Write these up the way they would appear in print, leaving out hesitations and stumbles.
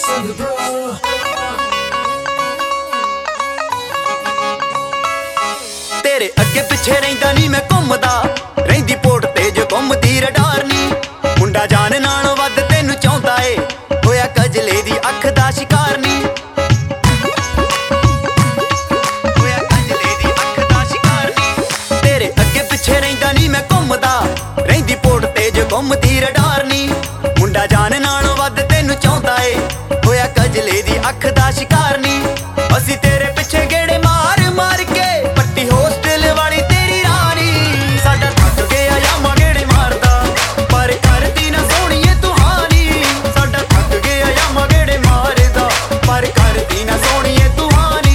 तेरे अगे पिछे रहिंदा नी मैं घुमदा, रहिंदी पोट ते जो घुमदी रडार नी। मुंडा जान नालों वध तैनू चाहुंदा ए, होया कजले दी अख दा शिकार नी। होया कजले दी अख दा शिकार नी। तेरे अगे पिछे रहिंदा नी मैं घुमदा, रहिंदी पोट ते जो घुमदी रडार नी। मुंडा जान नालों वध तैनू चाहुंदा ए, होया कजले दी अख दा शिकार नी। असी तेरे पिछे गेड़े मार मार के पट्टी होस्टल वाली तेरी रानी। साडा थक गया यामा गेड़े मारदा, पर करदी ना सोहणीए तू हानी। साडा थक गया यामा गेड़े मारदा, पर करदी ना सोहणीए तू हानी।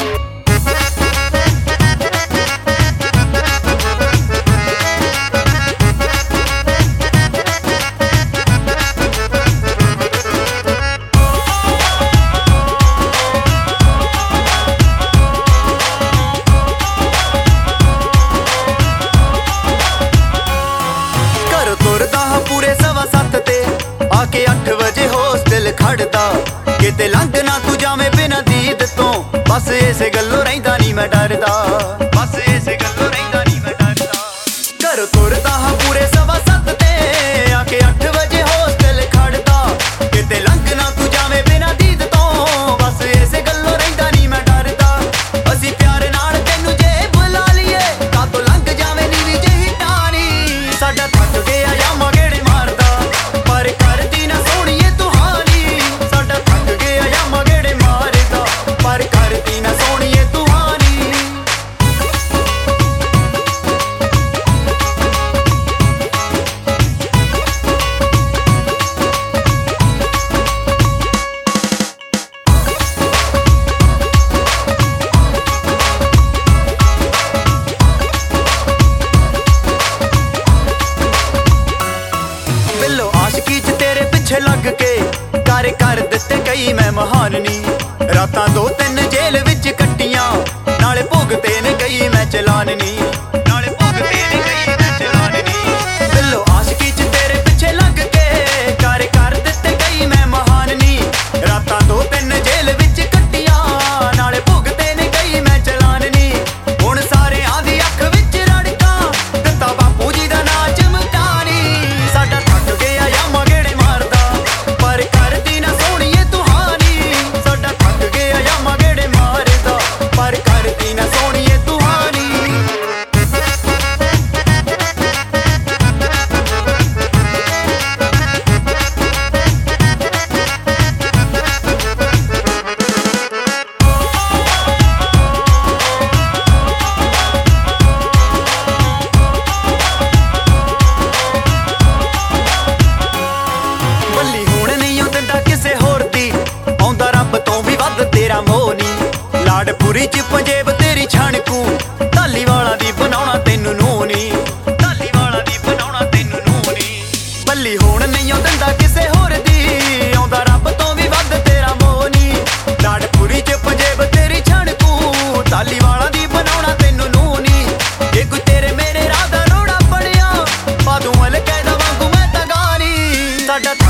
पूरे 7:15 ते आके 8 बजे होस्टल खड़दा। किते लंघ ना तू जावे बिना दीद तो, बस इस गल्लों रहिंदा नी मैं डरदा। बस इस गल्लों रहिंदा नी मैं डरदा। घरों तुरदा हा पूरे 7:15 ते आके 8 बजे होस्टल खड़दा। किते लंघ ना तू जावे बिना दीद तो, बस इस गल्लों रहिंदा नी मैं डरदा। असी प्यार नाल तैनू जे बुला लीए, तां तो लंघ जावे नीवी जेही टाणी। साडा थक गया यामा गेड़े मारदा, पर करदी ना सोहणीए तू हानी। साडा थक गया यामा गेड़े मारदा, पर करदी ना सोहणीए तू हानी। बिल्लो आशिकी च तेरे पिछे लग के कार्य कर दिते कई मैं महान नी। रातां 2-3 जेल विच कट्टियां, नाले भुगते ने कई मैं चलान नी। नाले भुगते ने कई मैं चलान नी। बिल्लो आशिकी च तेरे पिछे लग के कार्य कर दिते कई मैं महान नी। रातां 2-3 जेल विच कट्टियां, नाले भुगते ने कई मैं चलान नी। हुण सारेयां दी अख विच रड़कां, दित्ता बापू जी दा नां चमकानी। साडा थक गया यामा गेड़े मारदा, पर करदी ना सोहणीए तू हानी। साडा थक गया यामा गेड़े मारदा, पर करदी ना सोहणीए तू हानी। ਬੱਲੀ ਹੁਣ ਨਹੀਂ ਉਹ ਦਿੰਦਾ ਕਿਸੇ ਹੋਰ ਦੀ, ਆਉਂਦਾ ਰੱਬ ਤੋਂ ਵੀ ਵੱਧ ਤੇਰਾ ਮੋਹ ਨੀ। ਲਾਡਪੁਰੀ ਚ ਪੰਜੇਬ ਤੇਰੀ ਛਣਕੂ, ਧਾਲੀਵਾਲਾਂ ਦੀ ਬਣਾਉਣਾ ਤੈਨੂੰ ਨੂੰਹ ਨੀ। ਧਾਲੀਵਾਲਾਂ ਦੀ ਬਣਾਉਣਾ ਤੈਨੂੰ ਨੂੰਹ ਨੀ। ਬੱਲੀ ਹੁਣ ਨਹੀਂ ਉਹ ਦਿੰਦਾ ਕਿਸੇ ਹੋਰ ਦੀ, ਆਉਂਦਾ ਰੱਬ ਤੋਂ ਵੀ ਵੱਧ ਤੇਰਾ ਮੋਹ ਨੀ। ਲਾਡਪੁਰੀ ਚ ਪੰਜੇਬ ਤੇਰੀ ਛਣਕੂ, ਧਾਲੀਵਾਲਾਂ ਦੀ ਬਣਾਉਣਾ ਤੈਨੂੰ ਨੂੰਹ ਨੀ। ਜੇ ਕੋਈ ਤੇਰੇ ਮੇਰੇ ਰਾਹ ਦਾ ਰੋੜਾ ਬਣਿਆ, ਪਾ ਦੂੰ ਅਲਕੈਦਾ ਵਾਂਗੂ ਮੈਂ ਤਾਂ ਗਾਣੀ। ਸਾਡਾ